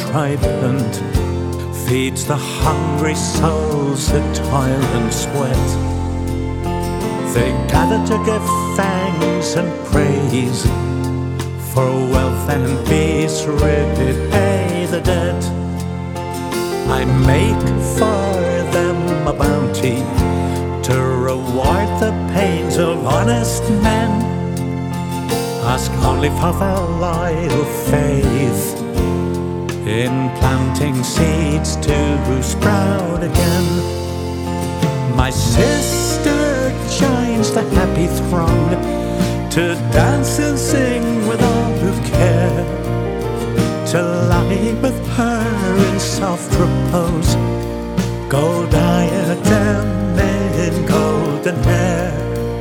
ripened, feeds the hungry souls that toil and sweat. They gather to give thanks and praise for wealth and peace, repay the debt. I make for them a bounty to reward the pains of honest men. Ask only for their loyal faith in planting seeds to sprout again. My sister joins the happy throng to dance and sing with all who care, to lie with her in soft repose, gold diadem in golden hair.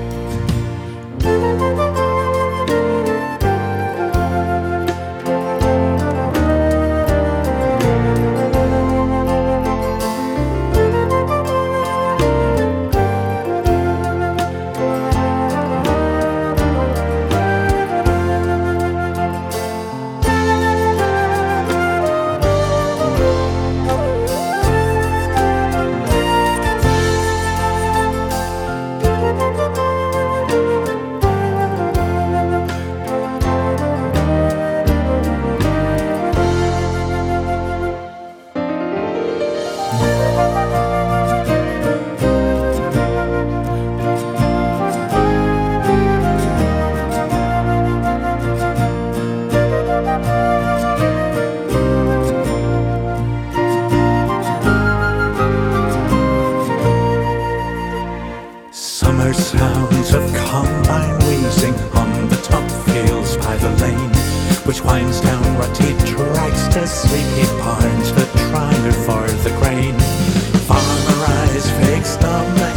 Summer sounds of combine wheezing on the top fields by the lane, which winds down rutty tracks to sleepy barns that try for the grain. Farmer eyes fixed on the